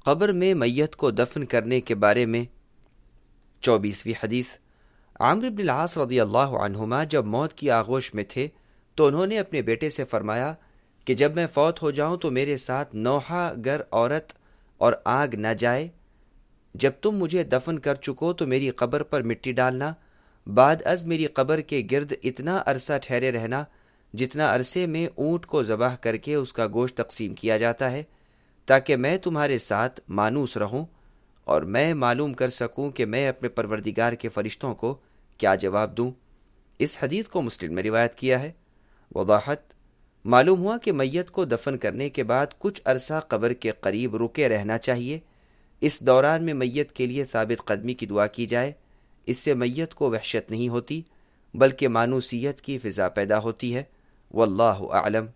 कब्र में मैयत को दफन करने के बारे में 24वीं हदीस। आमिर इब्न आस रज़ियल्लाहु अन्हुमा जब मौत की आगोश में थे तो उन्होंने अपने बेटे से फरमाया कि जब मैं फौत हो जाऊं तो मेरे साथ नौहा गर औरत और आग न जाए। जब तुम मुझे दफन कर चुको तो मेरी कब्र पर मिट्टी डालना, बाद अज मेरी कब्र के गिर्द इतना अरसा ठहरे रहना जितना अरसे में ऊँट को ज़बाह करके उसका गोश्त तकसीम किया जाता है, ताकि मैं तुम्हारे साथ मानूस रहूं और मैं मालूम कर सकूं कि मैं अपने परवरदिगार के फरिश्तों को क्या जवाब दूं। इस हदीस को मुस्लिम में रिवायत किया है। वदाहत मालूम हुआ कि मैयत को दफन करने के बाद कुछ अरसा कब्र के करीब रुके रहना चाहिए। इस दौरान में मैयत के लिए साबित कदमी की दुआ की जाए। इससे मैयत को वहशत नहीं होती बल्कि मानूसियत की फिजा पैदा होती है। वल्लाहु आलम।